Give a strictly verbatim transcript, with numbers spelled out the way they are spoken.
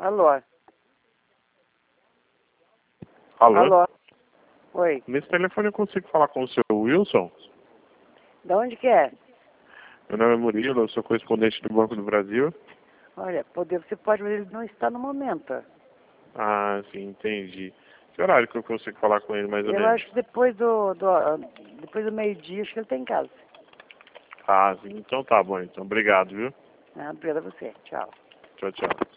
Alô? Alô? Alô? Oi. Nesse telefone eu consigo falar com o seu Wilson? Da onde que é? Meu nome é Murilo, eu sou correspondente do Banco do Brasil. Olha, poder você pode, mas ele não está no momento. Ah, sim, entendi. Que horário que eu consigo falar com ele, mais ou Eu menos? acho que depois do, do ah, depois do meio-dia, acho que ele está em casa. Ah, sim, então tá bom, então. Obrigado, viu? Ah, obrigada a você. Tchau. Tchau, tchau.